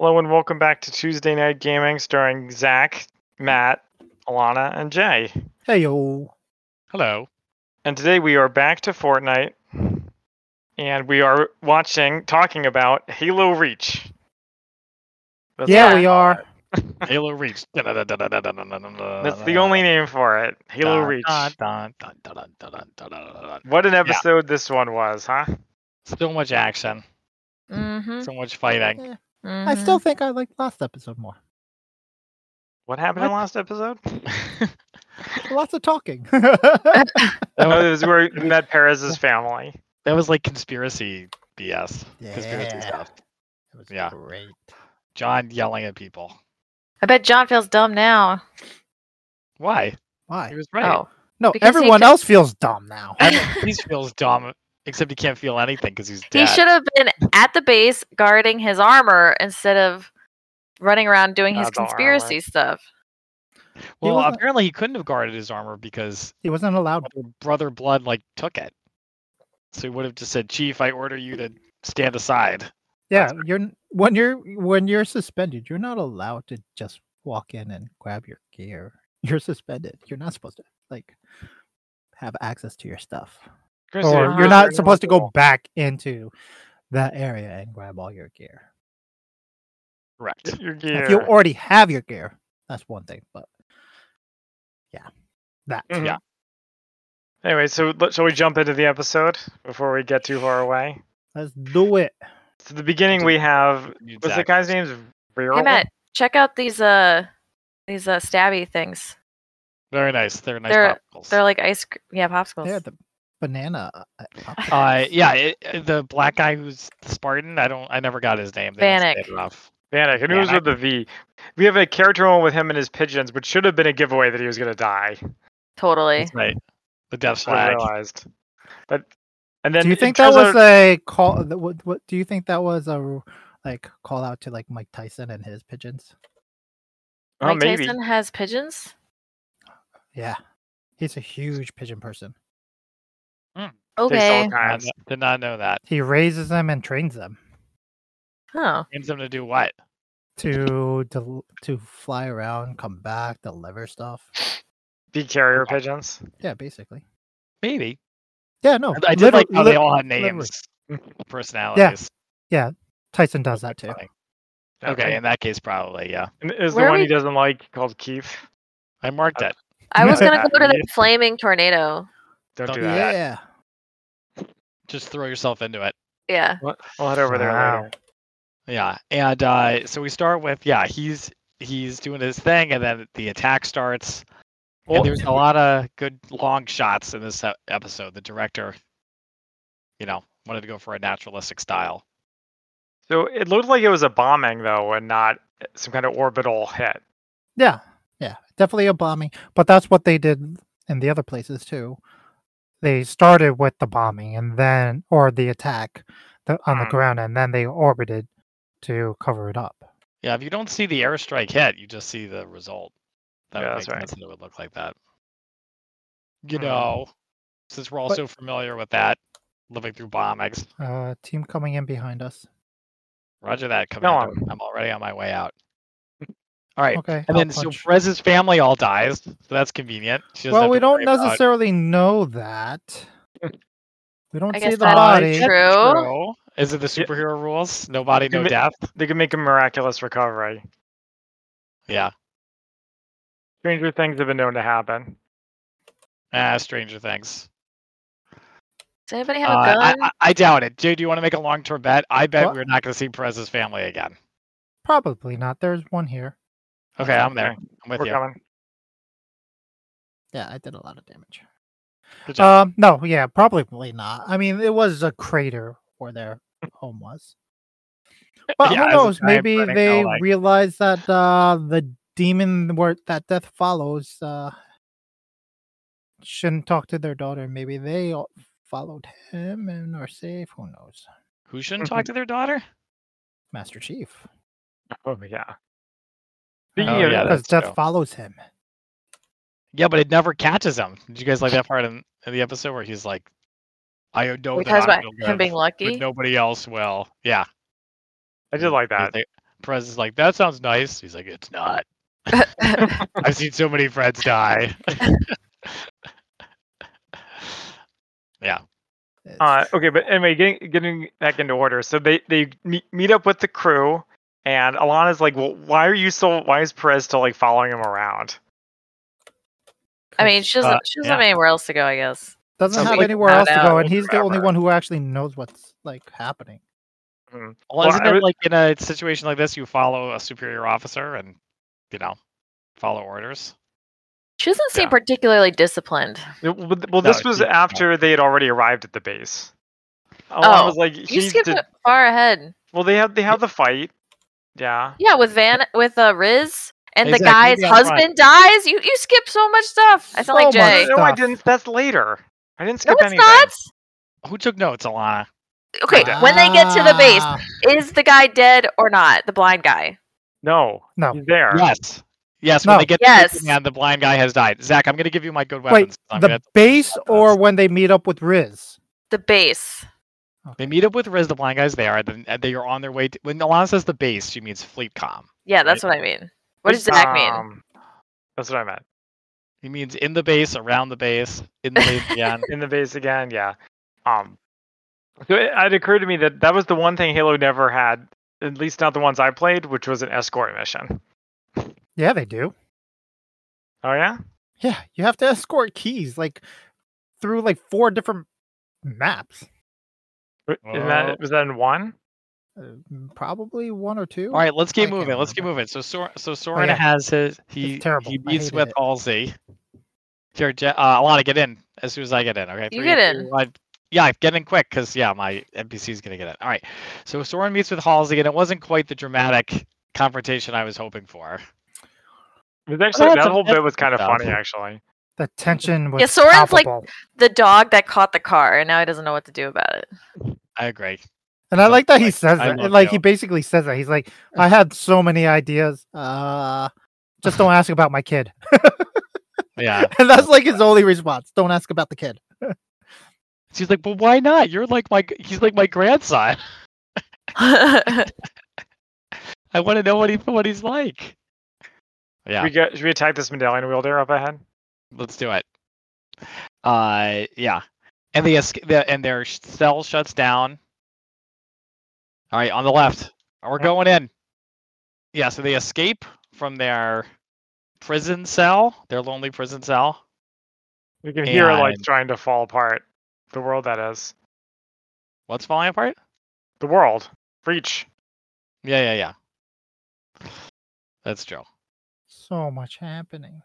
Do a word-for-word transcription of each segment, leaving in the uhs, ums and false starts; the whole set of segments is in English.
Hello and welcome back to Tuesday Night Gaming, starring Zach, Matt, Alana, and Jay. Hey yo. Hello. And today we are back to Fortnite, and we are watching, talking about Halo Reach. That's Yeah, what we are. Halo Reach. That's That's the only name for it. Halo Reach. What an episode this one was, huh? So much action. Mm-hmm. So much fighting. Yeah. Mm-hmm. I still think I liked last episode more. What happened What? in last episode? Lots of talking. That Oh, was, it was where we met Perez's family. that was like conspiracy B S. Conspiracy Yeah. stuff. It was Yeah. great. John yelling at people. I bet John feels dumb now. Why? He Why? was right. Oh. No, Because he everyone fe- else feels dumb now. Everyone- he feels dumb, except he can't feel anything because he's dead. He should have been at the base guarding his armor instead of running around doing his Not the armor. conspiracy stuff. Well, wasn't- apparently he couldn't have guarded his armor because He wasn't allowed. Brother, Brother Blood like took it. So he would have just said, "Chief, I order you to stand aside." Yeah, you're when you're when you're suspended, you're not allowed to just walk in and grab your gear. You're suspended. You're not supposed to like have access to your stuff. Chris, Or you're you're not very supposed to go helpful. back into that area and grab all your gear. Correct. Your gear. If you already have your gear, that's one thing, but yeah. That. Mhm. Yeah. Anyway, so let- shall we jump into the episode before we get too far away? Let's do it. So the beginning we have, what's the Exactly. guy's name? Hey Matt, check out these uh these uh stabby things. Very nice. They're nice They're- popsicles. They're like ice cr- yeah, popsicles. Yeah, the banana. uh, Uh, popsicles. yeah, it, the black guy who's the Spartan. I don't. I never got his name. They didn't say Vanek. it enough. Vanek, and it was Vanek. with the V. We have a character moment with him and his pigeons, which should have been a giveaway that he was going to die. Totally. That's right. The death Should have flag. realized. But, and then do you it think that turns was out- a call? that- What, what do you think that was a like call out to like Mike Tyson and his pigeons? oh, Mike maybe. Tyson has pigeons? Yeah, he's a huge pigeon person. Takes Okay. all Did not, kinds. kn- did not know that. He raises them and trains them Oh. Means them to do what? to del- to fly around, come back, deliver stuff. Be carrier pigeons. Yeah, basically. Maybe. Yeah, no. I did like liter- how they lit- all had literally. names, personalities. Tyson does that too. Funny. Okay, in that case, probably yeah. And is Where the are one he we- doesn't like called Keith? I marked it. I was gonna Yeah. go to the flaming tornado. Don't Don't do do that. Yeah. Just throw yourself into it. Yeah. We'll we'll head over there Wow. later. Yeah, and uh, so we start with yeah, he's he's doing his thing, and then the attack starts. Well, and there's a lot of good long shots in this e- episode. The director, you know, wanted to go for a naturalistic style. So it looked like it was a bombing, though, and not some kind of orbital hit. Yeah. Yeah. Definitely a bombing. But that's what they did in the other places too. They started with the bombing and then or the attack the, on the Hmm. ground and then they orbited to cover it up. Yeah, if you don't see the airstrike hit, you just see the result. That Yeah, would that's make right. sense that it would look like that. You Hmm. know, since we're all But- so familiar with that, living through bombings. Uh team coming in behind us. Roger that, Go Commander. on. I'm already on my way out. All right. Okay. And I'll then so punch. Perez's family all dies, so that's convenient. She doesn't Well, have we to don't worry about- necessarily know that. We don't I see guess the that's body. true. True. Is it the Yeah. superhero rules? No body, no Give me- death? They could make a miraculous recovery. Yeah. Stranger things have been known to happen. Ah, Stranger Things. Does anybody have a Uh, I, gun? I, I doubt it. Jay, do you want to make a long-term bet? I bet What? we're not going to see Perez's family again. Probably not. There's one here. Okay, I'm there. Okay. I'm with We're you. coming. Yeah, I did a lot of damage. Good job. Um, no, yeah, probably not. I mean, it was a crater where their home was. But Yeah, who as a knows? giant Maybe burning they building. realized that uh, the demon where that death follows uh, shouldn't talk to their daughter. Maybe they all followed him and are safe. Who knows? Who shouldn't talk to their daughter? Master Chief. Oh, yeah. Uh, Speaking Oh, of, yeah, because that's death true. follows him. Yeah, but it never catches him. Did you guys like that part in, in the episode where he's like, I know We that talked I about feel him good, being but lucky. nobody else will. Yeah. I did like that. They- Perez is like, that sounds nice. He's like, it's not. I've seen so many friends die. Yeah. It's- Uh, okay, but anyway, getting getting back into order. So they they meet, meet up with the crew, and Alana's like, "Well, why are you still? Why is Perez still like following him around?" I mean, she doesn't. Uh, she doesn't yeah. have anywhere else to go. I guess. doesn't Sounds have like anywhere found else to out go, and he's the only forever. one who actually knows what's like happening. Mhm. Well, Well, isn't I it would- like in a situation like this, you follow a superior officer and, you know, follow orders? She doesn't seem Yeah. particularly disciplined. Well, well, No, this was she- no. after they had already arrived at the base. Alana Oh, was like, You he skipped did, it far ahead. well, they have they have the fight. Yeah. Yeah, with Van, with uh, Riz, and the Exactly, guy's maybe I'm right. husband dies. You you skip so much stuff. I sound So like much Jay. No, I stuff. didn't. That's later. I didn't No, skip it's anything. not. Who took notes, Alana? Okay, did. when they get to the base, Ah, is the guy dead or not? The blind guy. No. No. He's there. Yes. Yes, No. when they get Yes. to the man, the blind guy has died. Zach, I'm going to give you my good Wait, weapons. I'm the gonna- base or when they meet up with Riz? The base. They meet up with Riz, the blind guy's there, then and they are on their way to... When Alana says the base, she means Fleet Com. Yeah, that's what I mean. What does Zach mean? Um, That's what I meant. He means in the base, around the base, in the base again. In the base again, yeah. Um, so it, it occurred to me that that was the one thing Halo never had, at least not the ones I played, which was an escort mission. Yeah, they do. Oh yeah. Yeah, you have to escort keys like through like four different maps. W- Isn't Oh. that was that in one? Uh, probably one or two. All right, let's I keep can't moving. Let's keep remember. moving. So Sor- so Soren yeah. has his he It's terrible. he I meets hated with it. Halsey. Here, Je- uh, Alana, get in as soon as I get in. Okay. You Three, get two, in. one. Yeah, get in quick because yeah, my N P C is gonna get in. All right. So Soren meets with Halsey, and it wasn't quite the dramatic confrontation I was hoping for. It was actually that's that a- whole that's bit was good kind of stuff. funny, actually. The tension was Yeah, Soren's like- palpable. The dog that caught the car, and now he doesn't know what to do about it. I agree. And I So, like that he like, says I that. love Like Joe. he basically says that. He's like, I had so many ideas. Uh just don't ask about my kid. Yeah. And that's like his only response. Don't ask about the kid. She's like, but why not? You're like my he's like my grandson. I want to know what he what he's like. Yeah. Should we get should we attack this medallion wielder up ahead? Let's do it. Uh, yeah, and the, esca- the and their sh- cell shuts down. All right, on the left, we're going in. Yeah, so they escape from their prison cell, their lonely prison cell. We can hear it like And- trying to fall apart. The world that is. What's falling apart? The world. Reach. Yeah, yeah, yeah. That's true. So much happening.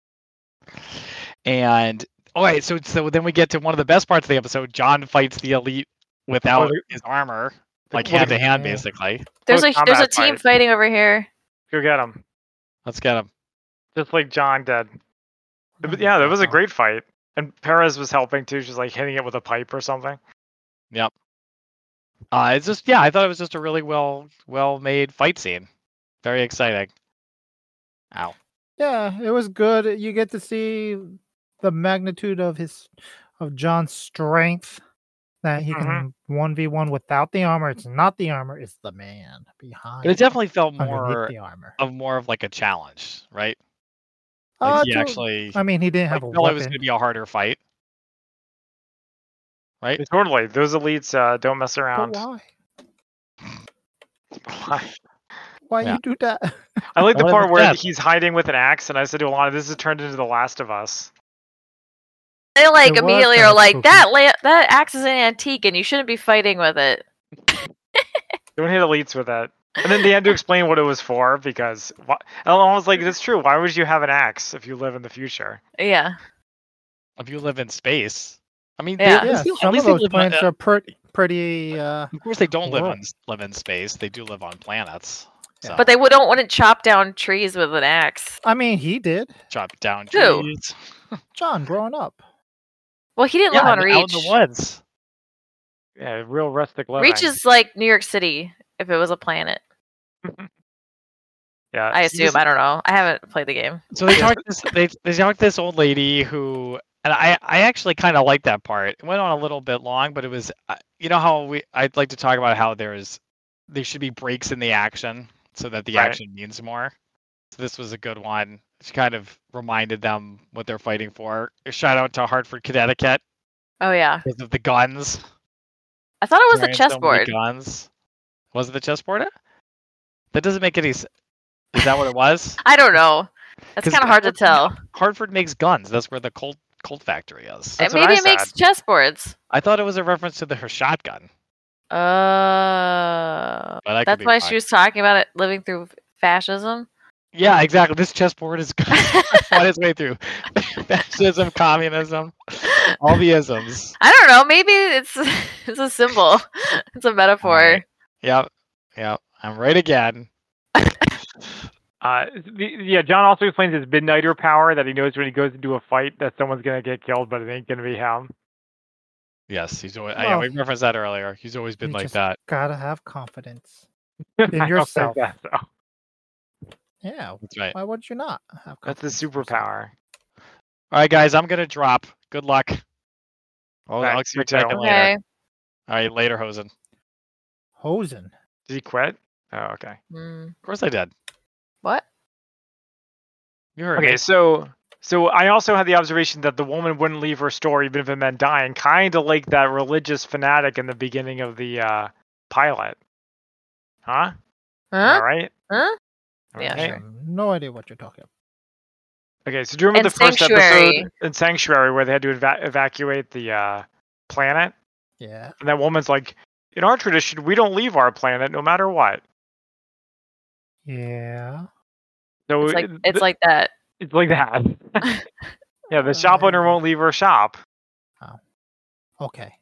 And all right, so so then we get to one of the best parts of the episode. John fights the elite without the- his armor, like well, hand the- to hand, yeah. basically. there's a Close there's a combat team fight. fighting over here. Go get him. Let's get him. Just like John did. It was- yeah, that was a great fight. And Perez was helping too. She's like hitting it with a pipe or something. Yep. Uh, it's just yeah, I thought it was just a really well well made fight scene. Very exciting. Ow. Yeah, it was good. You get to see the magnitude of his of John's strength. That he can one v one without the armor. It's not the armor, it's the man behind. But it definitely felt underneath more the armor. of more of like a challenge, right? Like Uh, he to- actually I mean, he didn't like, have a felt it was weapon. gonna be a harder fight. Right? Yeah, totally. Those elites uh, don't mess But around. why? Why? Why Yeah. you do that? I like the One part hundred where percent. he's hiding with an axe, and I said to Alana, "This has turned into The Last of Us." They like It was immediately kinda are like spooky. that. La- that axe is an antique, and you shouldn't be fighting with it. Don't hit elites with it. And then they had to explain what it was for because why, and I was like, "That's true. Why would you have an axe if you live in the future?" Yeah. If you live in space. I mean, Yeah. they, Yeah, at least- at some of least they those live on, planets uh, are pretty, pretty. Uh, of course they don't live World. on s- live in space. They do live on planets. Yeah. So But they would- don't want to chop down trees with an axe. I mean, he did. chop down Who? trees. John, growing up. Well, he didn't Yeah, live on out Reach. in the woods. Yeah, real rustic living. Reach is like New York City if it was a planet. yeah. I so assume. this- I don't know. I haven't played the game. So they talked this they they talked this old lady who and I I actually kind of liked that part. It went on a little bit long, but it was uh, you know how we I'd like to talk about how there's there should be breaks in the action so that the Right. action means more. So this was a good one. It kind of reminded them what they're fighting for. A shout out to Hartford, Connecticut, Oh yeah. because of the guns. I thought it was the Carrying so many chessboard. guns. Was it the chessboard? That doesn't make any. s- Is that what it was? I don't know. That's 'Cause kind of hard to Hartford- tell. Hartford makes guns. That's where the Colt Colt factory is. That's And what maybe I it makes said. chessboards. I thought it was a reference to the her shotgun. Uh, But I could that's be why fine. she was talking about it living through fascism. Yeah, exactly. This chessboard is on its way through fascism, communism, all the isms. I don't know. Maybe it's it's a symbol. It's a metaphor. Alright. Yep, yep. I'm right again. Uh, the, yeah, John also explains his Midnighter power that he knows when he goes into a fight that someone's gonna get killed, but it ain't gonna be him. Yes, he's always. Well, yeah, we referenced that earlier. He's always been you like just that. gotta have confidence I in don't think yourself. that's so. Yeah, That's right. why would you not have That's the confidence in yourself? superpower. All right, guys. I'm gonna drop. Good luck. I'll, I'll Thanks, you check back too. in later. Okay. All right, later, Hosen. Of Hosen. Did he quit? Oh, okay. Mm, course I did. what? You heard Okay, me. so so I also had the observation that the woman wouldn't leave her store even if it meant dying, kind of like that religious fanatic in the beginning of the uh, pilot. Huh? Am I Huh? right? Huh? Am I Yeah, right? I sure. have no idea what you're talking about. Okay, so do you remember And the first Sanctuary. episode in Sanctuary where they had to eva- evacuate the uh, planet? Yeah. And that woman's like, in our tradition, we don't leave our planet no matter what. Yeah. So It's like it- it's th- like that. it's like that. Yeah, the shop Uh, owner won't leave her shop. Okay.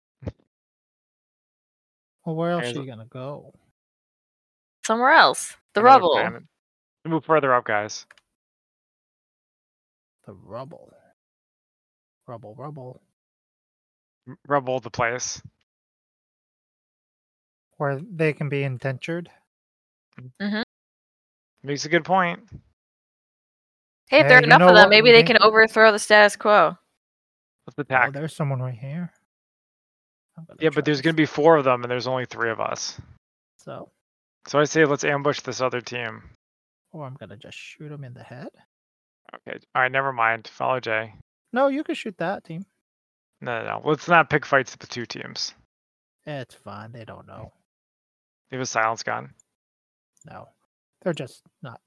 Well, where else Here's are a- you gonna go? Somewhere else. The Another rubble. planet. Move further up, guys. The rubble. Rubble, rubble. M- Rubble the place. Where they can be indentured. Makes a good point. Hey, if there are Hey, you enough know of them, what? maybe they May- can overthrow the status quo. Let's Oh, attack. there's someone right here. I'm gonna Yeah, but try there's this. gonna be four of them, and there's only three of us. So, So I say let's ambush this other team. or I'm gonna just shoot him in the head. Okay. All right. Never mind. Follow Jay. No, you can shoot that team. No, no, no. Let's not pick fights with the two teams. It's fine. They don't know. They have a silence gun. No, they're just not.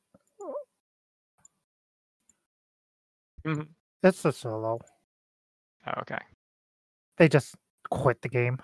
Mhm. It's a solo. Oh, okay. They just quit the game.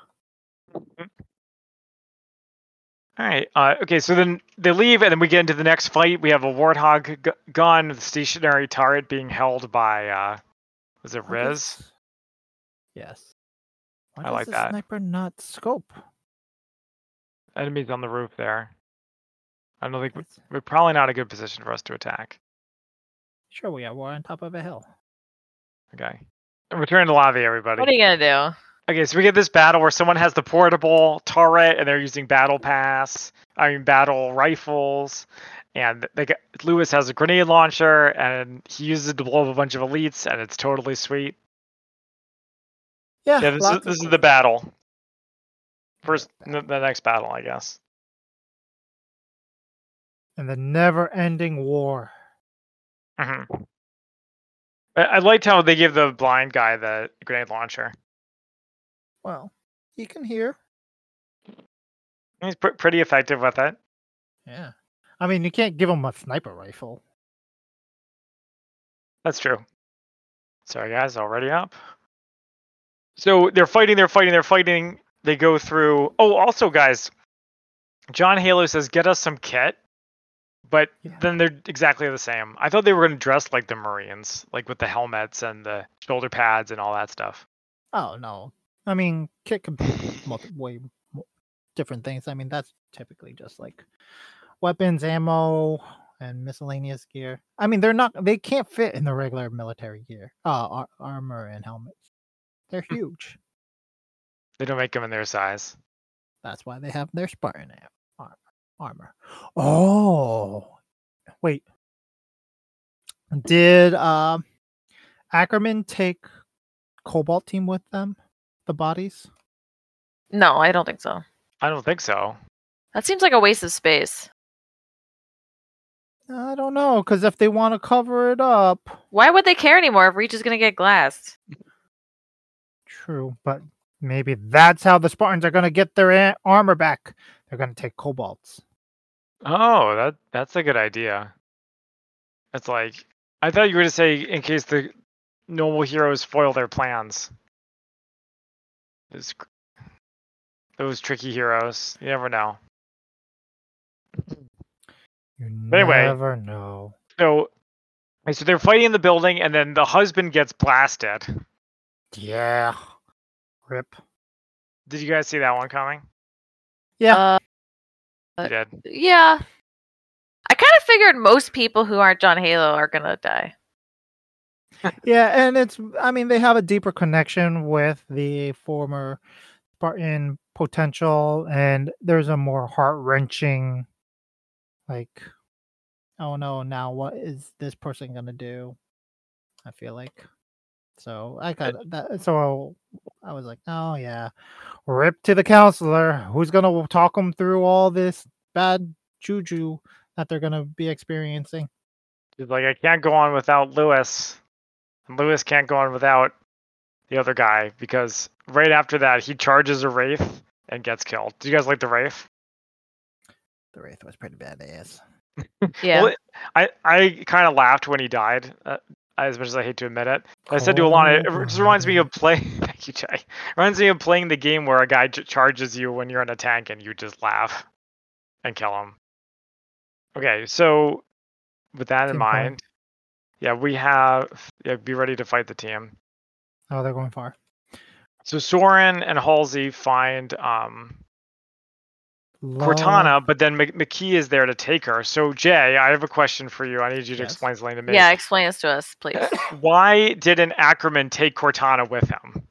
All right. Uh, okay. So then they leave, and then we get into the next fight. We have a warthog gu- gun, with stationary turret being held by. Uh, was it Why Riz? does- Yes. Why I does like the that. sniper not scope? Enemies on the roof there. I don't think we- That's- we're probably not a good position for us to attack. Sure, we are. We're on top of a hill. Okay. And return to lobby, everybody. What are you gonna do? Okay, so we get this battle where someone has the portable turret and they're using battle pass. I mean, battle rifles, and they get, Lewis has a grenade launcher and he uses it to blow up a bunch of elites, and it's totally sweet. Yeah, Yeah, this is lots of this is cool- the battle. First, Yeah, the, the next battle, I guess. and the never-ending war. hmm I, I liked how they give the blind guy the grenade launcher. Well, he can hear. He's pr- pretty effective with it. Yeah. I mean, you can't give him a sniper rifle. That's true. Sorry, guys, already up. So they're fighting, they're fighting, they're fighting. They go through. Oh, also, guys, John Halo says, get us some kit. But Yeah. then they're exactly the same. I thought they were going to dress like the Marines, like with the helmets and the shoulder pads and all that stuff. Oh no. I mean, kit could be multi- way mo- different things. I mean, that's typically just like weapons, ammo, and miscellaneous gear. I mean, they're not. They can't fit in the regular military gear, uh, ar- armor and helmets. They're huge. They don't make them in their size. That's why they have their Spartan a- ar- armor. Oh, wait. Did um Ackerman take Cobalt team with them? The bodies? No, I don't think so. I don't think so. That seems like a waste of space. I don't know, because if they want to cover it up, Why would they care anymore if Reach is gonna get glassed? true, but maybe that's how the Spartans are going to get their a- armor back. They're going to take kobolds. Oh, that that's a good idea. It's like I thought you were to say in case the noble heroes foil their plans. Those, those tricky heroes. You never know. You Anyway. never know. So, so they're fighting in the building, and then the husband gets blasted. Yeah. Rip. Did you guys see that one coming? Yeah. Uh, You did. yeah. I kind of figured most people who aren't John Halo are gonna die. Yeah, and it's, I mean, they have a deeper connection with the former Spartan potential, and there's a more heart-wrenching, like, oh no, now what is this person gonna do? I feel like. So I got that. So I was like, oh yeah, rip to the counselor who's gonna talk them through all this bad juju that they're gonna be experiencing. He's like, I can't go on without Lewis. And Lewis can't go on without the other guy because right after that he charges a Wraith and gets killed. Do you guys like the Wraith? The Wraith was pretty badass. Yeah. Well, I, I kind of laughed when he died, uh, as much as I hate to admit it. I said to Alana, it just reminds me of play. Thank you, Jay. It reminds me of playing the game where a guy j- charges you when you're in a tank and you just laugh and kill him. Okay, so with that in Team mind, fight. yeah, we have yeah, be ready to fight the team. Oh, they're going far. So Soren and Halsey find um, Love- Cortana, but then M- McKee is there to take her. So Jay, I have a question for you. I need you to Yes. explain something to me. Yeah, explain this to us, please. Why didn't Ackerman take Cortana with him?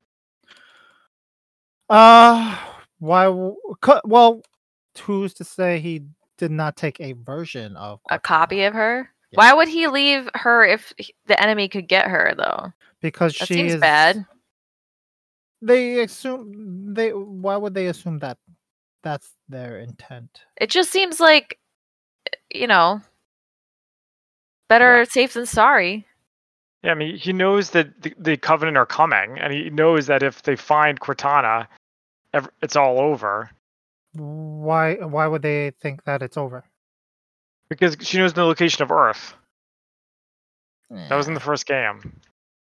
Uh, why? w- co- Well, who's to say he did not take a version of A Cortana? copy of her? Yeah. Why would he leave her if he- the enemy could get her, though? Because That she seems is bad. They assume they. Why would they assume that that's their intent? It just seems like, you know, better safe than sorry. Yeah, I mean, he knows that the, the Covenant are coming, and he knows that if they find Cortana, ev- it's all over. Why? Why would they think that it's over? Because she knows the location of Earth. That was in the Eh, first game.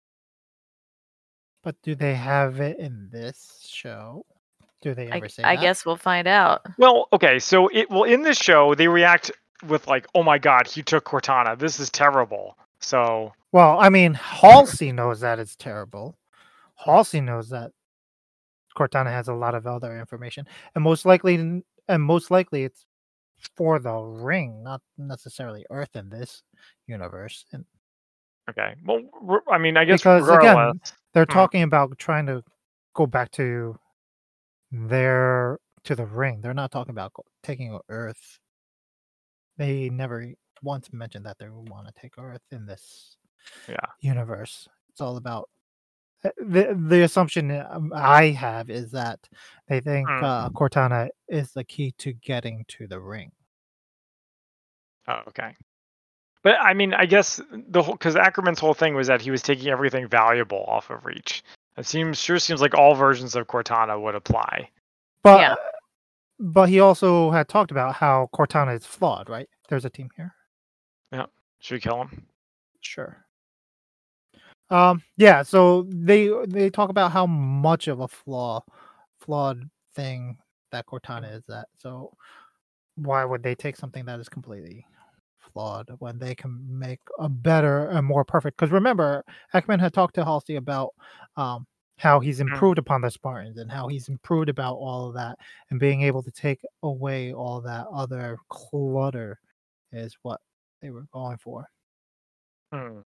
But do they have it in this show? Do they I, ever say I that? guess we'll find out. Well, okay, so it well in this show they react with like, "Oh my God, he took Cortana. This is terrible." So Well, I mean, Halsey knows that it's terrible. Halsey knows that Cortana has a lot of other information, and most likely, and most likely, it's for the ring, not necessarily Earth in this universe. And okay, well, re- I mean, I guess because regardless, again, they're Hmm. talking about trying to go back to their to the ring. They're not talking about go- taking Earth. They never once mentioned that they want to take Earth in this Yeah. universe. It's all about uh, the the assumption um, I have is that they think Hmm. uh, Cortana is the key to getting to the ring. Oh, okay. But I mean, I guess the whole because Ackerman's whole thing was that he was taking everything valuable off of Reach. It seems sure seems like all versions of Cortana would apply. But Yeah. but he also had talked about how Cortana is flawed, right? There's a team here. Should we kill him? Sure. Um. Yeah. So they they talk about how much of a flaw, flawed thing that Cortana is. That so why would they take something that is completely flawed when they can make a better and more perfect? Because remember, Ekman had talked to Halsey about um how he's improved upon the Spartans and how he's improved about all of that, and being able to take away all that other clutter is what they were going for. Hmm.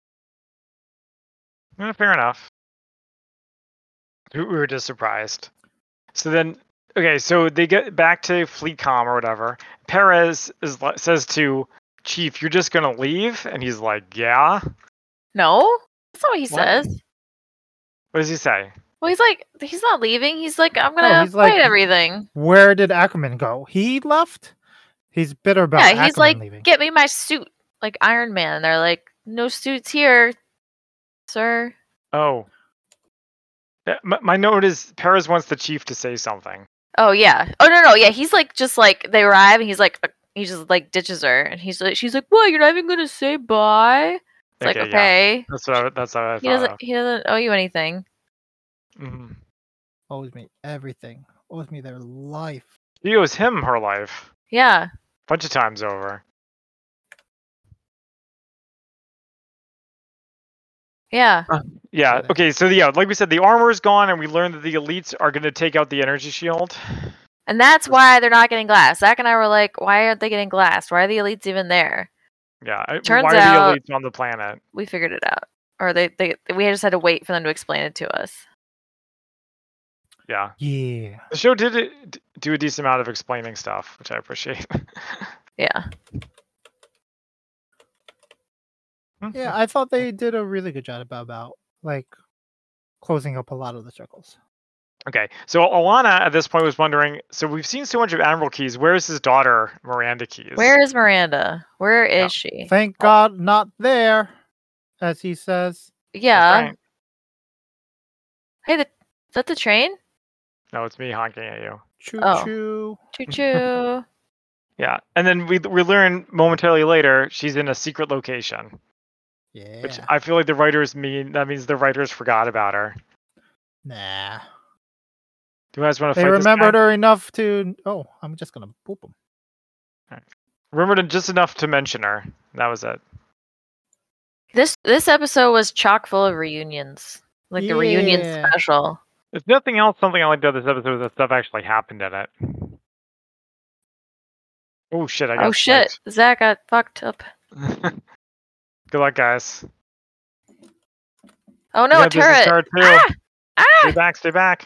Eh, fair enough. We we were just surprised. So then, okay, so they get back to Fleetcom or whatever. Perez is li- says to Chief, "You're just gonna leave?" And he's like, "Yeah." No? That's not what he What? says. What does he say? Well, he's like, he's not leaving. He's like, I'm gonna No, he's fight like- everything. Where did Ackerman go? He left. He's bitter about Yeah, he's Ackerman like, leaving. get me my suit, like Iron Man. They're like, no suits here, sir. Oh. Yeah, My, my note is Perez wants the chief to say something. Oh yeah. Oh no no yeah. He's like just like they arrive and he's like uh, he just like ditches her and he's like she's like what you're not even gonna say bye. It's like Okay, yeah. okay. That's what I, that's what I He thought doesn't of. he doesn't owe you anything. Mhm. Owes me everything. Owes me their life. She owes him her life. Yeah. Bunch of times over. Yeah. Yeah, Okay. okay, so yeah, like we said, the armor is gone, and we learned that the elites are going to take out the energy shield. And that's why they're not getting glass. Zach and I were like, why aren't they getting glass? Why are the elites even there? Yeah, I- Turns why are out- the elites on the planet? We figured it out. Or they, they we just had to wait for them to explain it to us. Yeah. Yeah. The show did it, do a decent amount of explaining stuff, which I appreciate. Yeah. Yeah, I thought they did a really good job about, about like closing up a lot of the circles. Okay, so Alana at this point was wondering, so we've seen so much of Admiral Keyes, where's his daughter, Miranda Keyes? Where is Miranda? Where is Yeah. she? Thank God not there, as he says. Yeah. Right. Hey, the, is that the train? No, it's me honking at you. Choo Oh. choo. Choo choo. Yeah, and then we we learn momentarily later she's in a secret location, Yeah. which I feel like the writers mean that means the writers forgot about her. Nah. Do you guys want to They fight remembered this guy? her enough to. Oh, I'm just gonna boop them. Remembered just enough to mention her. That was it. This this episode was chock full of reunions. Like the reunion Yeah. special. If nothing else, something I liked about this episode was that stuff actually happened in it. Oh shit! I got Oh shit. Zach got fucked up. sniped. Good luck, guys. Oh no, Yeah, a there's a turret. turret too. Ah! Stay Ah! back, stay back.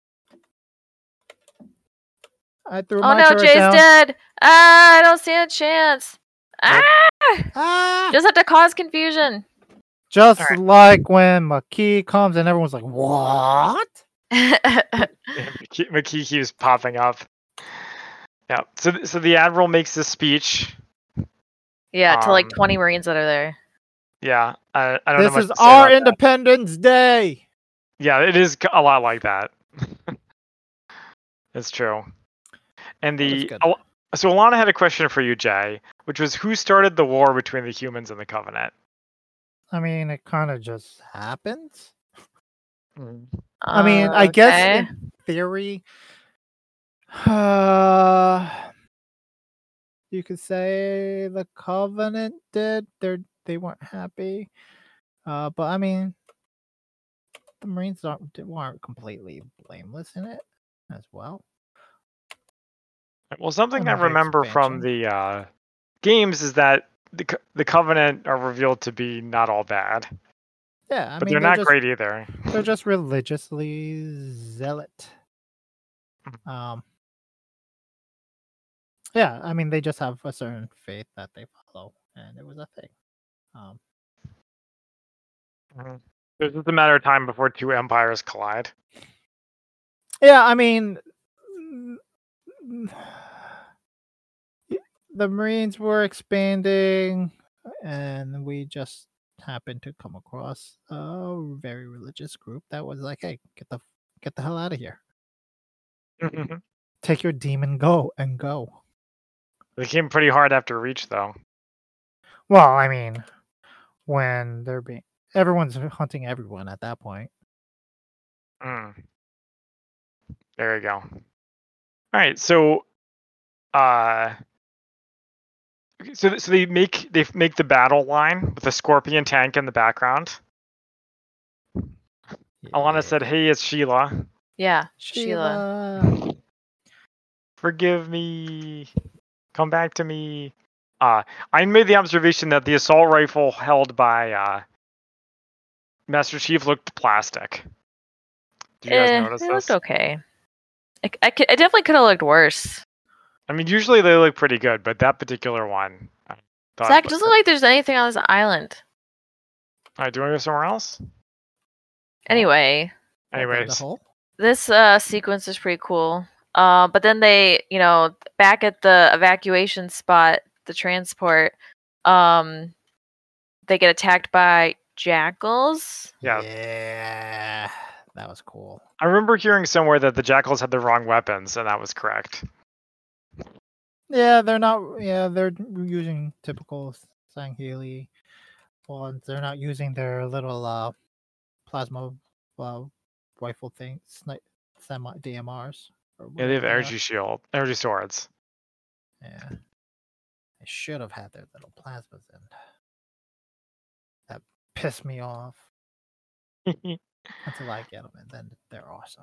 I threw Oh my no, turret Jay's down. dead. Ah, I don't stand a chance. Nope. Ah! Ah! Just have to cause confusion. Just Alright. like when McKee comes and everyone's like, "What?" McKee McKee keeps popping up. Yeah. So, th- so the admiral makes this speech. yeah, to like Um, twenty Marines that are there. Yeah. I, I don't This know much is to say our about that. Independence Day. Yeah, it is a lot like that. It's true. And That was the good. Al- so Alana had a question for you, Jay, which was who started the war between the humans and the Covenant? I mean, it kind of just happens. Mm. I mean, I guess Okay. in theory, uh, you could say the Covenant did. They they weren't happy, uh, but I mean, the Marines aren't they weren't completely blameless in it as well. Well, something I Another remember from expansion. the uh, games is that the Co- the Covenant are revealed to be not all bad, Yeah, I but mean, they're they're not just great either. they're just religiously zealot. Mhm. Um, yeah, I mean, they just have a certain faith that they follow, and it was a thing. Um, Mhm. It's just a matter of time before two empires collide. yeah, I mean, mm, mm, y- the Marines were expanding, and we just happened to come across a very religious group that was like, "Hey, get the get the hell out of here! Mhm. Take your demon, go and go." They came pretty hard after Reach, though. Well, I mean, when they're being everyone's hunting everyone at that point. Mm. There you go. All right, so uh, okay, so th- so they make they f- make the battle line with the Scorpion tank in the background. Alana said, "Hey, it's Sheila. Yeah, Sheila. Sheila. Forgive me. Come back to me." Uh, I made the observation that the assault rifle held by uh, Master Chief looked plastic. Did you guys Eh, notice it this? looked okay. I, I, could- it definitely could have looked worse. I mean, usually they look pretty good, but that particular one. I thought Zach, it looked doesn't look like there's anything on this island. All right, do you want to go somewhere else? Anyway, What, the- the Anyways, hole? this uh, sequence is pretty cool. Uh, but then they, you know, back at the evacuation spot, the transport, um, they get attacked by jackals. Yeah. Yeah, that was cool. I remember hearing somewhere that the jackals had the wrong weapons, and that was correct. Yeah, they're not. Yeah, they're using typical Sangheili ones. They're not using their little uh, plasma uh, rifle things, snipe, semi D M Rs. Or Yeah, they have whatever energy shield, energy swords. are. Yeah, they should have had their little plasmas in. That pissed me off until I get them, and then they're awesome.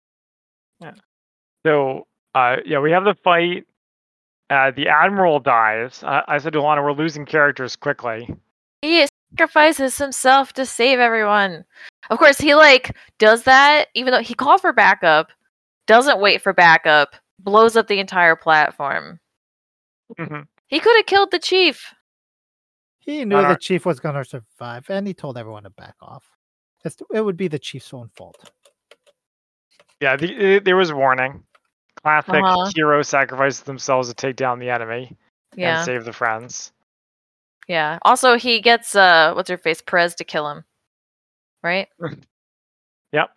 So, uh, yeah, we have the fight. Uh, the admiral dies. Uh, I said to Alana, we're losing characters quickly. He sacrifices himself to save everyone. Of course, he like does that even though he called for backup, doesn't wait for backup, blows up the entire platform. Mhm. He could have killed the chief. He knew Not the our- chief was going to survive, and he told everyone to back off. It's, it would be the chief's own fault. Yeah, the, uh, there was warning. Classic Uh-huh. hero sacrifices themselves to take down the enemy Yeah, and save the friends. yeah. Also, he gets uh, what's her face, Perez to kill him, right? Yep.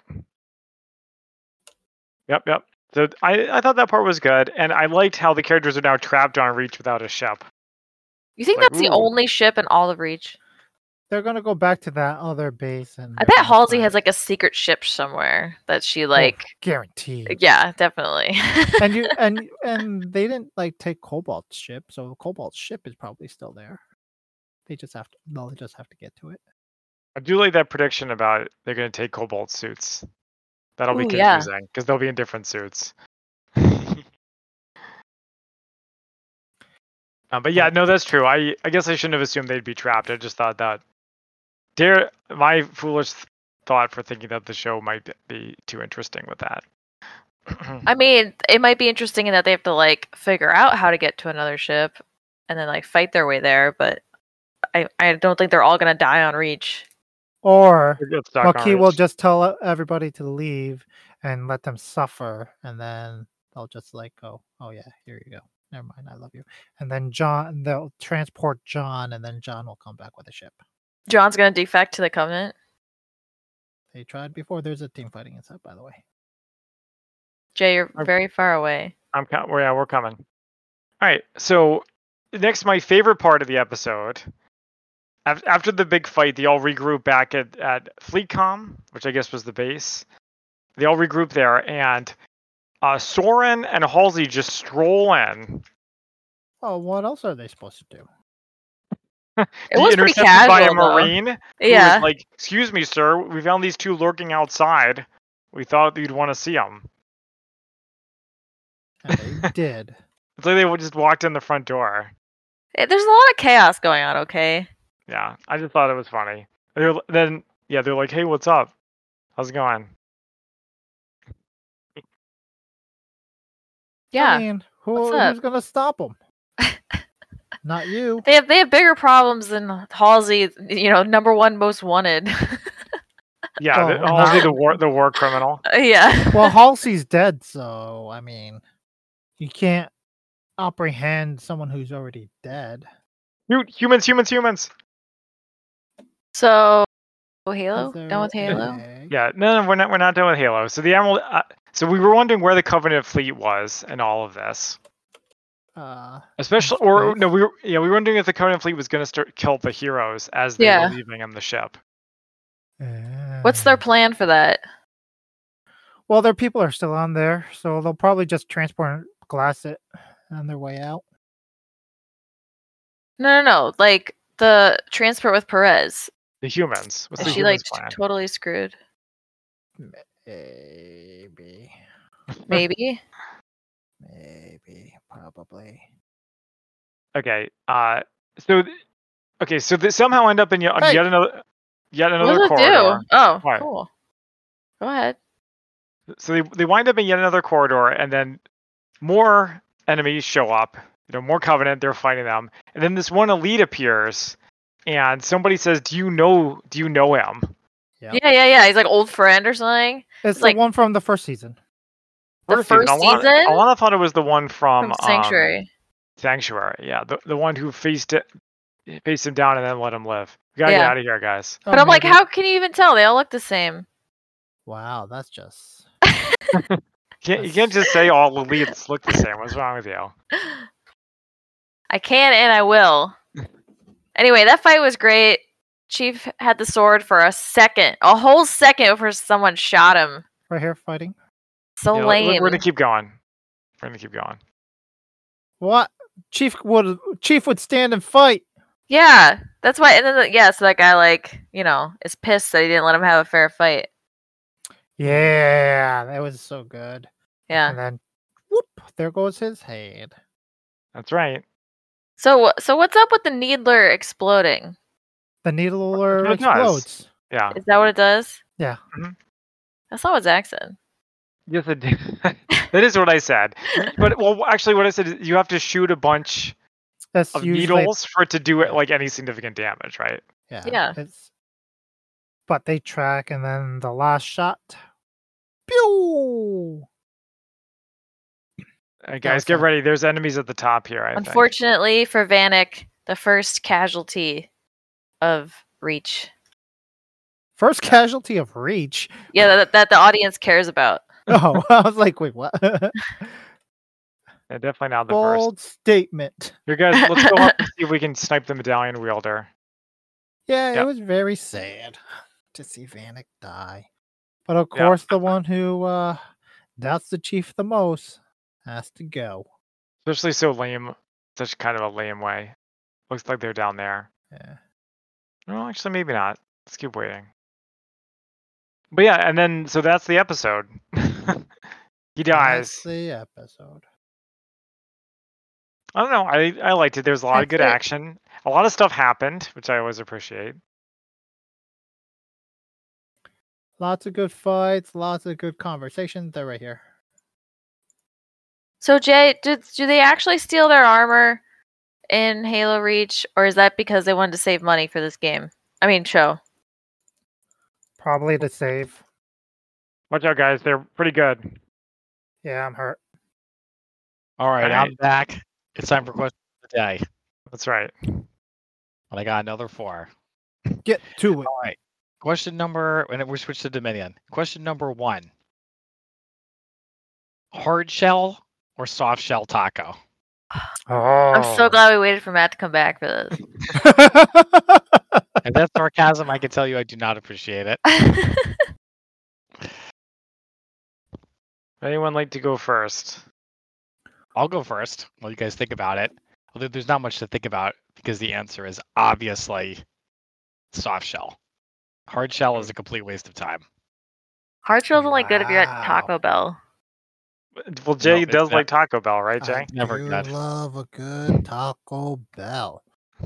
Yep, yep. So I, I thought that part was good, and I liked how the characters are now trapped on Reach without a ship. You think Like, that's the ooh. only ship in all of Reach? They're going to go back to that other base, and I they're bet gonna Halsey has fight. like a secret ship somewhere that she Oh, like. guaranteed. Yeah, definitely. and you and and they didn't like take Cobalt's ship, so Cobalt's ship is probably still there. They just have to. They'll just have to get to it. I do like that prediction about they're going to take Cobalt suits. That'll be Ooh, yeah. confusing because they'll be in different suits. Uh, but yeah, no, that's true. I I guess I shouldn't have assumed they'd be trapped. I just thought that. Dare my foolish th- thought for thinking that the show might be too interesting with that. I mean, it might be interesting in that they have to like figure out how to get to another ship and then like fight their way there, but I, I don't think they're all gonna die on Reach. Or They get stuck on Maki will Reach. just tell everybody to leave and let them suffer, and then they'll just like go, "Oh yeah, here you go. Never mind, I love you." And then John, they'll transport John, and then John will come back with a ship. John's gonna defect to the Covenant. They tried before. There's a team fighting inside, by the way. Jay, you're Okay. very far away. I'm co- well, yeah, we're coming. All right, so next, my favorite part of the episode. Af- After the big fight, they all regroup back at at FleetCom, which I guess was the base. They all regroup there, and uh, Soren and Halsey just stroll in. Oh, what else are they supposed to do? It Be was pretty intercepted by a casual, though. marine. Who Yeah. was like, "Excuse me, sir, we found these two lurking outside. We thought you'd want to see them." And they did. It's like they just walked in the front door. Eh, There's a lot of chaos going on, okay? Yeah, I just thought it was funny. They're, then, yeah, they're like, "Hey, what's up? How's it going?" Yeah. I mean, who, What's up? who's gonna stop them? Not you. They have they have bigger problems than Halsey, you know, number one most wanted. Yeah, Oh, the, Halsey, not- the war, the war criminal. yeah. Well, Halsey's dead, so I mean, you can't apprehend someone who's already dead. Hu- Humans, humans, humans. So Is Halo? there Done with Halo? a- Yeah, no, no, we're not, we're not done with Halo. So the Emerald. Uh, so we were wondering where the Covenant fleet was in all of this, Uh, especially, or space? no, we were, yeah, we were wondering if the Covenant fleet was going to start kill the heroes as they Yeah. were leaving on the ship. What's their uh, plan for that? Well, their people are still on there, so they'll probably just transport and glass it on their way out. No, no, no. Like the transport with Perez. The humans. What's Is the she like humans' plan? totally screwed? Maybe, Maybe. maybe, probably. Okay. Uh. So, th- okay. So they somehow end up in yet, Hey! yet another, yet What another does it corridor. do? Oh, What? cool. Go ahead. So they they wind up in yet another corridor, and then more enemies show up. You know, more Covenant. They're fighting them, and then this one elite appears, and somebody says, "Do you know? Do you know him?" Yep. Yeah, yeah, yeah. He's like old friend or something. It's like- the one from the first season. The First first Alana, season? Alana thought it was the one from, From Sanctuary. Um, Sanctuary, yeah, the the one who faced it, faced him down and then let him live. We gotta get Yeah. out of here, guys. Oh, But I'm like, maybe- how can you even tell? They all look the same. Wow, that's just. You can't, you can't just say all elites look the same. What's wrong with you? I can and I will. Anyway, that fight was great. Chief had the sword for a second, a whole second before someone shot him. Right here fighting. So Yeah, lame. We're gonna keep going. We're gonna keep going. What? Chief would Chief would stand and fight. Yeah, that's why. And then, the, yeah, so that guy, like, you know, is pissed that he didn't let him have a fair fight. Yeah, that was so good. Yeah. And then, whoop! There goes his head. That's right. So, so what's up with the Needler exploding? The needler It does. explodes. Yeah. Is that what it does? Yeah. Mhm. That's not what Zach said. Yes, it did. That is what I said. But well, actually, what I said is you have to shoot a bunch That's of usually needles for it to do it like any significant damage, right? yeah. Yeah. It's, but they track, and then the last shot. Pew! Uh, guys, was get fun. ready. There's enemies at the top here. I think. Unfortunately for Vanek, the first casualty of Reach. First casualty of Reach. Yeah, that, that the audience cares about. Oh, I was like, wait, what? Yeah, definitely not the first. Bold statement. Here, guys, let's go up and see if we can snipe the medallion wielder. Yeah, Yep. it was very sad to see Vanek die. But of Yeah. course, the one who uh, doubts the chief the most has to go. Especially so lame, such kind of a lame way. Looks like they're down there. Yeah. Well, actually, maybe not. Let's keep waiting. But yeah, and then so that's the episode. He dies. That's the episode. I don't know. I I liked it. There's a lot of That's good it. action. A lot of stuff happened, which I always appreciate. Lots of good fights, lots of good conversations. They're right here. So Jay, did do they actually steal their armor in Halo Reach, or is that because they wanted to save money for this game? I mean, show. Probably to save. Watch out, guys. They're pretty good. Yeah, I'm hurt. All right, Alright. I'm back. It's time for question of the day. That's right. And I got another four. Get to it. All right. Question number, and we switched to Dominion. Question number one. Hard shell or soft shell taco? Oh. I'm so glad we waited for Matt to come back for this. If that's sarcasm, I can tell you I do not appreciate it. Anyone like to go first? I'll go first while you guys think about it. Although there's not much to think about because the answer is obviously soft shell. Hard shell is a complete waste of time. Hard shell's only good if you're at Wow. Taco Bell. Well, Jay it's does not- like Taco Bell, right, Jay? I Never do good. love a good Taco Bell.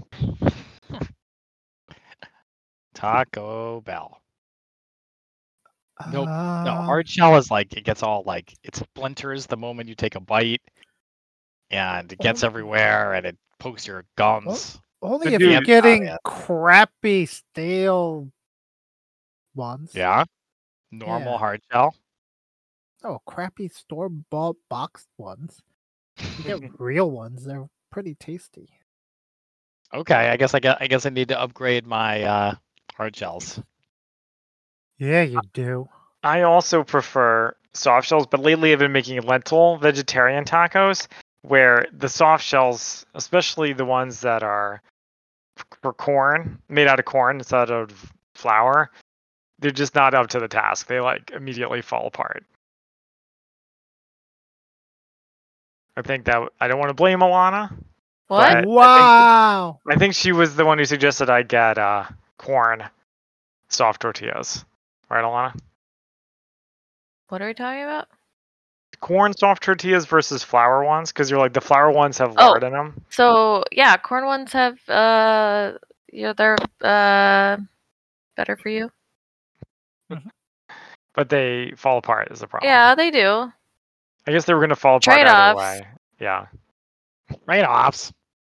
Taco Bell. Nope. No, Uh, hard shell is like it gets all like it splinters the moment you take a bite, and it gets Oh. everywhere, and it pokes your gums. Only Good if you're news. getting Yeah. crappy, stale ones. Yeah. Normal Yeah. hard shell. Oh, crappy store bought boxed ones. You get real ones; they're pretty tasty. Okay, I guess I get. I guess I need to upgrade my uh, hard shells. Yeah, you do. I also prefer soft shells, but lately I've been making lentil vegetarian tacos where the soft shells, especially the ones that are for corn, made out of corn instead of flour, they're just not up to the task. They like immediately fall apart. I think that I don't want to blame Alana. What? But I think- Wow! I think she was the one who suggested I get uh, corn soft tortillas. Right, Alana? What are we talking about? Corn soft tortillas versus flour ones, because you're like the flour ones have Oh. lard in them. So yeah, corn ones have uh, you know, they're uh, better for you. But they fall apart is the problem. Yeah, they do. I guess they were gonna fall apart either Trade-offs. way. Yeah. Right offs.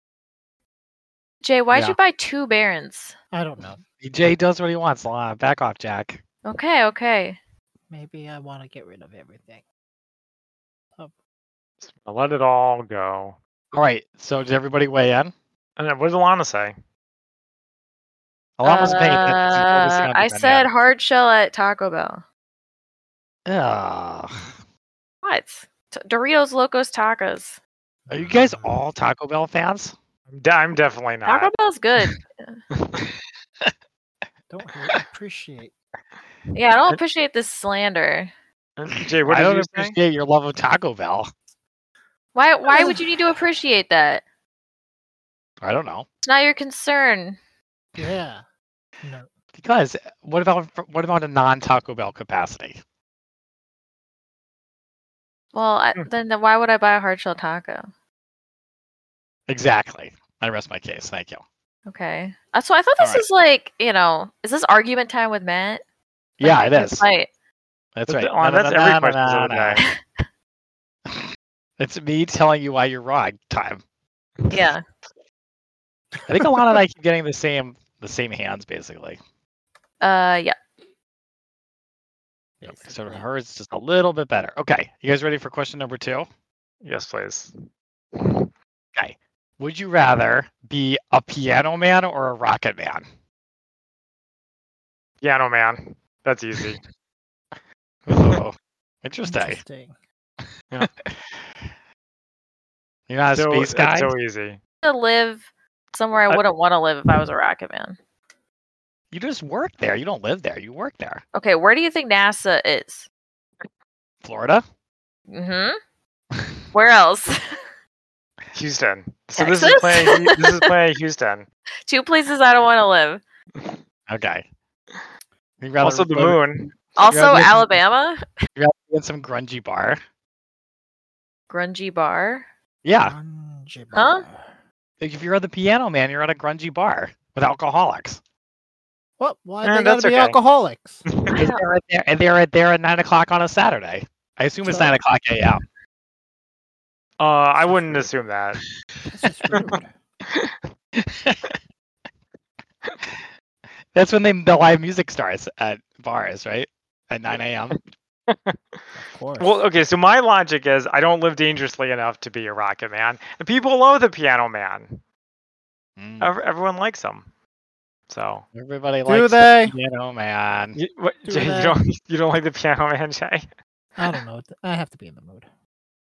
Jay, why'd Yeah. you buy two Barons? I don't know. Jay does what he wants. Uh, back off, Jack. Okay, okay. Maybe I want to get rid of everything. Just let it all go. All right. So did everybody weigh in? And then what did Alana say? Alana wasn't paying attention. She's focusing Uh, on the I said banana. hard shell at Taco Bell. Ugh. What? T- Doritos Locos Tacos. Are you guys all Taco Bell fans? I'm, de- I'm definitely Taco not. Bell's good. Don't really appreciate. Yeah, I don't appreciate this slander. Jay, what I did don't you say? appreciate your love of Taco Bell. Why? Why would you need to appreciate that? I don't know. It's not your concern. Yeah. No. Because what about what about a non-Taco Bell capacity? Well, I, Hmm. then, then why would I buy a hard shell taco? Exactly. I rest my case. Thank you. Okay. Uh, So I thought this Alright. was like, you know, is this argument time with Matt? Like, Yeah, it we can is. fight. That's That's- right. oh, that's every question of the Na-na-na-na-na. day. It's me telling you why you're wrong. Time. Yeah. I think a lot of I keep getting the same the same hands basically. Uh, yeah. So hers is just a little bit better. Okay, you guys ready for question number two? Yes, please. Okay. Would you rather be a piano man or a rocket man? Piano Man. That's easy. Oh, interesting. Interesting. You're not a so, space guy? It's so easy. To live somewhere I I- wouldn't want to live if I was a rocket man. You just work there. You don't live there. You work there. Okay, where do you think NASA is? Florida? Mm-hmm. Where else? Houston. So this Texas? is playing. This is playing Houston. Two places I don't want to live. Okay. You'd rather Also the live- moon. Also, rather live in- Alabama. you'd rather be in some grungy bar. Grungy bar. Yeah. Grungy Huh? bar. Like if you're the piano man, you're at a grungy bar with alcoholics. What? Why Eh, they that's gotta be okay. alcoholics? Because they're right there, and they're at there at nine o'clock on a Saturday. I assume it's So- nine o'clock a m. Uh, I That's wouldn't rude. assume that. This is rude. That's when they the live music starts at bars, right? At nine a m. Of course. Well, okay. So my logic is I don't live dangerously enough to be a rocket man. And people love the Piano Man. Mm. Ev- Everyone likes him. So Everybody Do likes they? the piano man. you, what, Do Jay, you that. don't you don't like the Piano Man, Jay? I don't know. I have to be in the mood.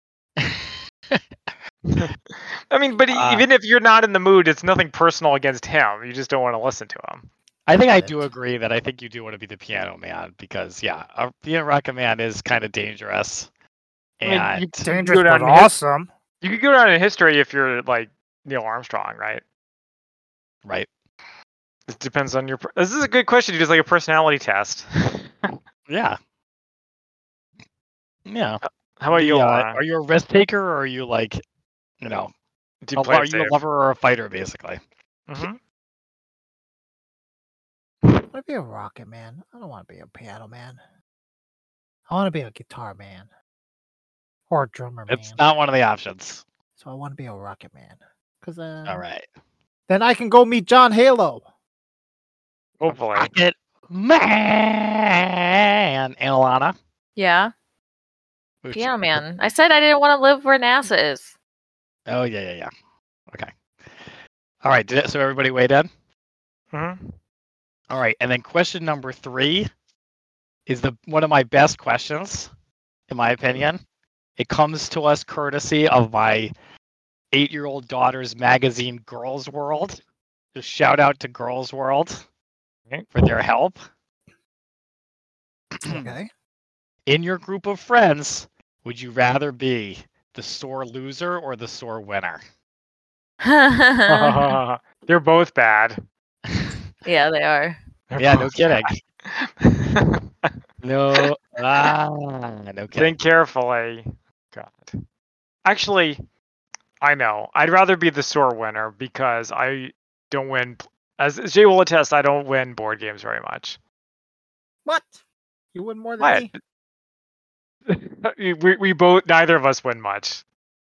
I mean, but e- Uh, even if you're not in the mood, it's nothing personal against him. You just don't want to listen to him. I think I Got do it. agree that I think you do want to be the piano man because yeah, a, being a rocket man is kind of dangerous. I mean, And you, you Dangerous go down but in his- awesome. You could go down in history if you're like Neil Armstrong, right? right. It depends on your. per- This is a good question. You just like a personality test. Yeah. Yeah. How about The, you? uh, Alana? are you a risk taker or are you like, you know, Do you a, play are it you a safe? lover or a fighter basically? Mhm. I want to be a rocket man. I don't want to be a piano man. I want to be a guitar man. Or a drummer man. It's not one of the options. So I want to be a rocket man. Cause uh, All right. then I can go meet John Halo. Hopefully. Rocket man and Alana. Yeah. Which- Piano man. I said I didn't want to live where NASA is. Oh yeah, yeah, yeah. Okay. All right. Did it, so everybody weighed in? Mm-hmm. All right. And then question number three is the one of my best questions, in my opinion. It comes to us courtesy of my eight-year-old daughter's magazine, Girls World. Just shout out to Girls World Okay. for their help. Okay. In your group of friends, would you rather be the sore loser or the sore winner? They're both bad. Yeah, they are. They're Yeah, no both kidding. bad. No, ah, no kidding. Think carefully. God. Actually, I know. I'd rather be the sore winner because I don't win. As as Jay will attest, I don't win board games very much. What? You win more than What? me? we we both neither of us win much.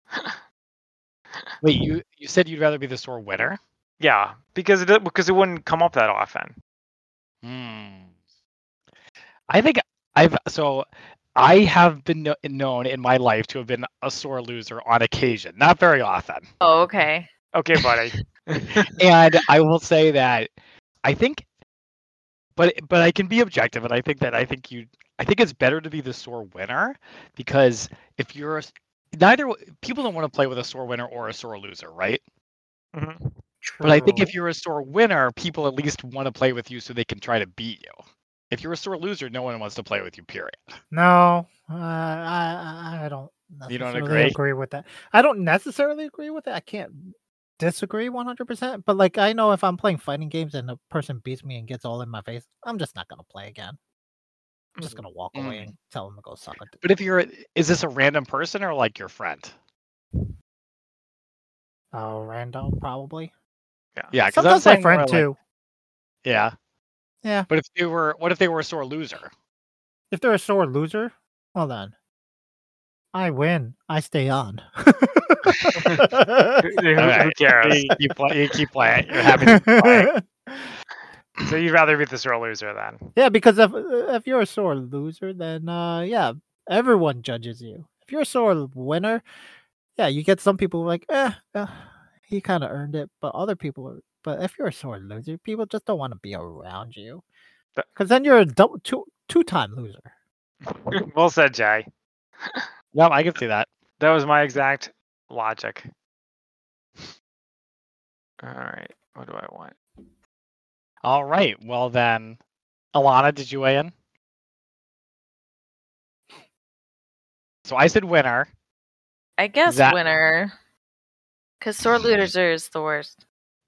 Wait, you you said you'd rather be the sore winner? Yeah, because it because it wouldn't come up that often. Hmm. I think I've so I have been kno- known in my life to have been a sore loser on occasion, not very often. Oh, okay. Okay, buddy. And I will say that I think, but but I can be objective, and I think that I think you, I think it's better to be the sore winner, because if you're a, neither people don't want to play with a sore winner or a sore loser, right? Mhm. But I think if True. you're a sore winner, people at least want to play with you so they can try to beat you. If you're a sore loser, no one wants to play with you. Period. No, uh, I I I don't You don't necessarily agree? agree with that. I don't necessarily agree with it. I can't disagree one hundred percent. But like, I know if I'm playing fighting games and a person beats me and gets all in my face, I'm just not gonna play again. I'm just gonna walk away Mm. and tell them to go suck it. But if you're, is this a random person or like your friend? Oh, random probably. Yeah, because I'm Sometimes my saying friend more like- too. yeah. Yeah. But if they were, what if they were a sore loser? If they're a sore loser, well then, I win. I stay on. Who, who Alright. cares? You, you, play, you keep playing. You're happy to keep playing. So you'd rather be the sore loser then? Yeah, because if if you're a sore loser, then uh, yeah, everyone judges you. If you're a sore winner, yeah, you get some people like, eh, uh, he kind of earned it, but other people are. But if you're a sore loser, people just don't want to be around you, That- because then you're a double, two two time loser. Well said, Jay. No, I can see that. That was my exact logic. All right. What do I want? All right. Well then, Alana, did you weigh in? So I said winner. I guess That- winner. Because sore loser is the worst.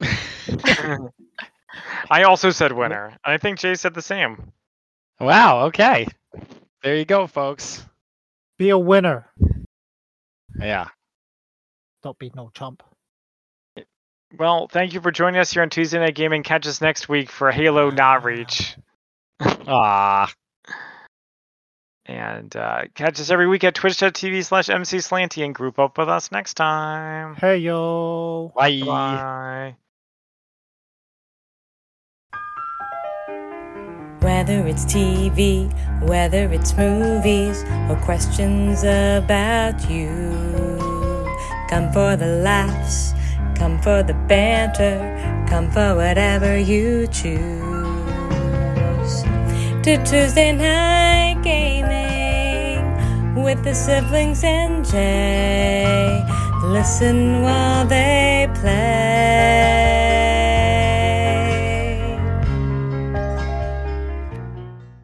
I also said winner. And I think Jay said the same. Wow. Okay. There you go, folks. Be a winner. Yeah. Don't be no chump. Well, thank you for joining us here on Tuesday Night Gaming. Catch us next week for Halo Not Reach. Ah. And uh, catch us every week at twitch.tv slash mcslanty and group up with us next time. Hey yo. Bye. Bye. Whether it's T V, whether it's movies, or questions about you. Come for the laughs, come for the banter, come for whatever you choose. To Tuesday Night Gaming with the siblings and Jay. Listen while they play.